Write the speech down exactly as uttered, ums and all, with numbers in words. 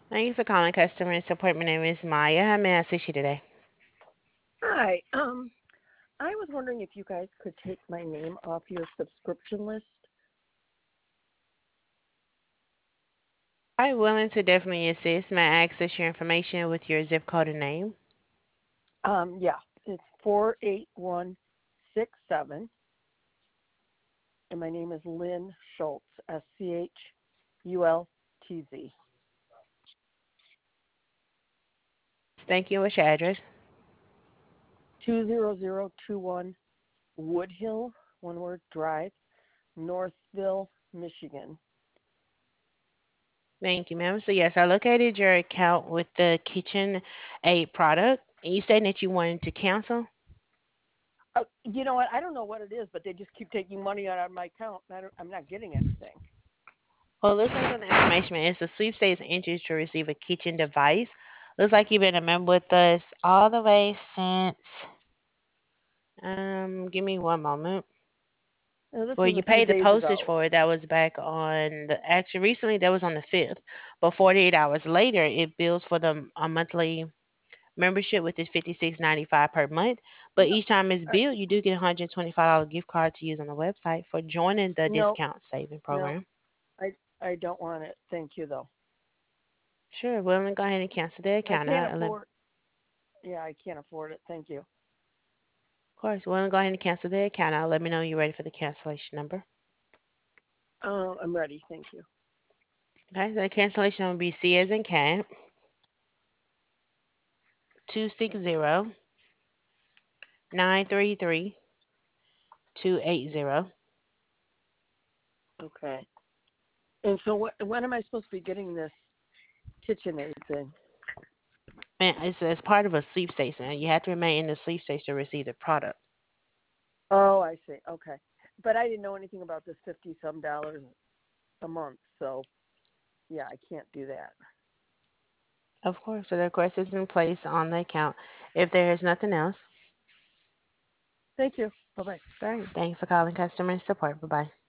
Thank you for calling customer support. My name is Maya. How may I assist you today? Hi. Um, I was wondering if you guys could take my name off your subscription list. I'm willing to definitely assist. May I access your information with your zip code and name? Um, yeah, it's four eight one six seven, and my name is Lynn Schultz, S C H U L T Z. Thank you. What's your address? two zero zero two one Woodhill, one word, Drive, Northville, Michigan. Thank you, ma'am. So yes, I located your account with the Kitchen Aid product. And you saying that you wanted to cancel? Uh, you know what? I don't know what it is, but they just keep taking money out of my account. And I don't, I'm not getting anything. Well, looks like on the information, it's a sweepstakes interest to receive a kitchen device. Looks like you've been a member with us all the way since. Um, give me one moment. Now, this Well, was you a few paid the days postage ago. for it. That was back on the actually recently. That was on the fifth, but forty-eight hours later, it bills for the a monthly membership, which is fifty-six ninety-five per month. But No, each time it's I, billed, you do get a one hundred twenty-five dollar gift card to use on the website for joining the no, discount saving no. program. I I don't want it. Thank you though. Sure, we're going to go ahead and cancel the I account can't out. Of afford. Yeah, I can't afford it. Thank you. course, we're going to go ahead and cancel the account out. Let me know when you're ready for the cancellation number. Uh, I'm ready. Thank you. Okay, the cancellation will be C as in cat two six zero nine three three two eight zero. Okay. And so, what, when am I supposed to be getting this KitchenAid thing? Man, it's as part of a sweepstakes, and you have to remain in the sweepstakes to receive the product. Oh, I see. Okay. But I didn't know anything about this fifty some dollars a month. So, yeah, I can't do that. Of course, so the request is in place on the account. If there is nothing else, Thank you. Bye bye. all right, thanks for calling customer support. Bye bye.